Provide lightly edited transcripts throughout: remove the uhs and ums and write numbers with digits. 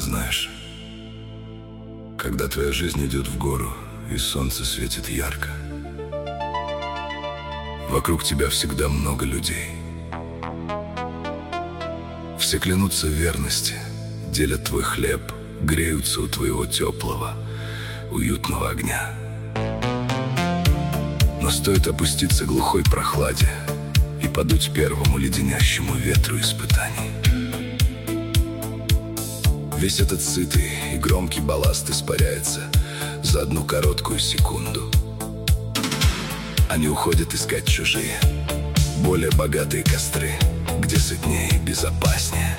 Знаешь, когда твоя жизнь идет в гору, и солнце светит ярко, вокруг тебя всегда много людей. Все клянутся в верности, делят твой хлеб, греются у твоего теплого, уютного огня. Но стоит опуститься глухой прохладе и подуть первому леденящему ветру испытаний, весь этот сытый и громкий балласт испаряется за одну короткую секунду. Они уходят искать чужие, более богатые костры, где сытнее и безопаснее.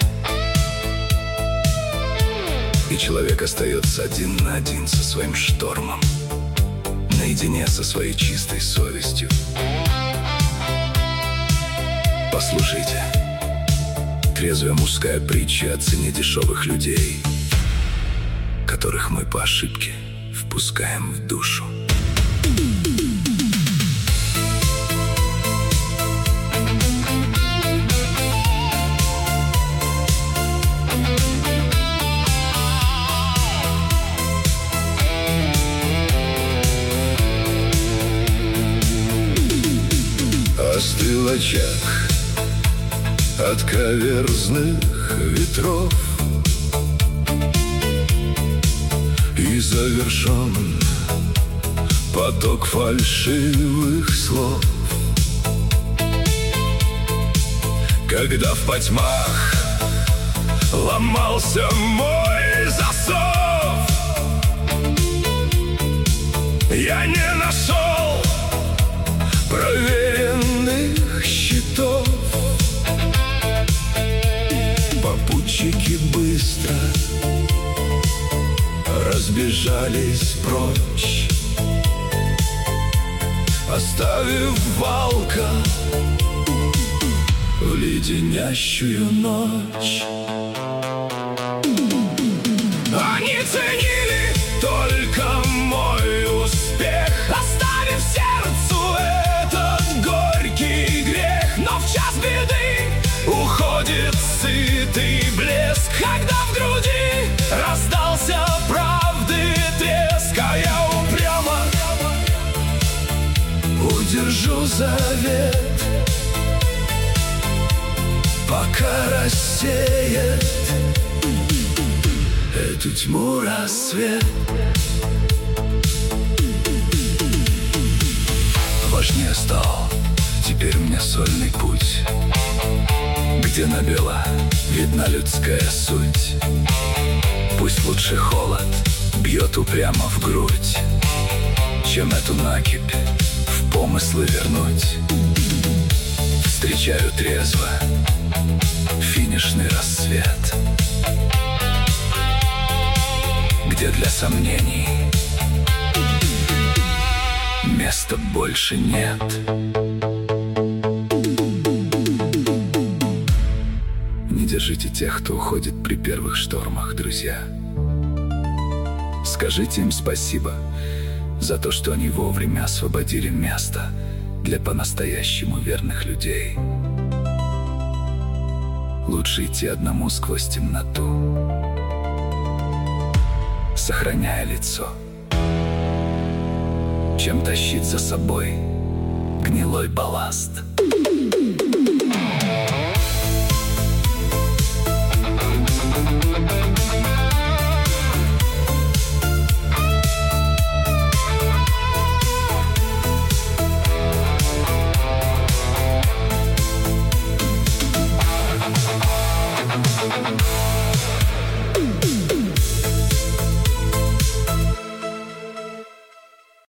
И человек остается один на один со своим штормом, наедине со своей чистой совестью. Послушайте, трезвая мужская притча о цене дешевых людей, которых мы по ошибке впускаем в душу. Остыл очаг от каверзных ветров, и завершен поток фальшивых слов. Когда в потьмах ломался мой засов, я не нашел проверенных щитов. Попутчики быстро разбежались прочь, оставив волка в леденящую ночь. Они ценили только мой успех, оставив сердцу этот горький грех. Но в час беды уходит сытый блеск, когда в груди раздался правды треск. А я упрямо удержу завет, пока рассеет эту тьму рассвет. Важнее стал теперь мне сольный путь, где набело видна людская суть. Пусть лучше холод бьет упрямо в грудь, чем эту накипь в помыслы вернуть. Встречаю трезво финишный рассвет, где для сомнений места больше нет. Не держите тех, кто уходит при первых штормах, друзья. Скажите им спасибо за то, что они вовремя освободили место для по-настоящему верных людей. Лучше идти одному сквозь темноту, сохраняя лицо, чем тащить за собой гнилой балласт.